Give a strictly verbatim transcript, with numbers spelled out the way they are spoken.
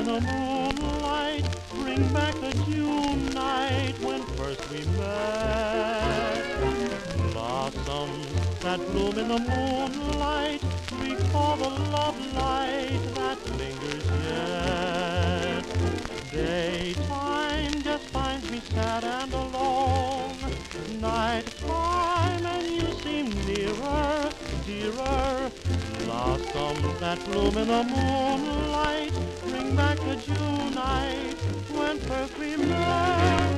in the moonlight, bring back the June night when first we met. Blossoms that bloom in the moonlight, recall the love light that lingers yet. Daytime just finds me sad and alone. Nighttime and you seem nearer, dearer. Blossoms that bloom in the moonlight, bring back the June night when first we met.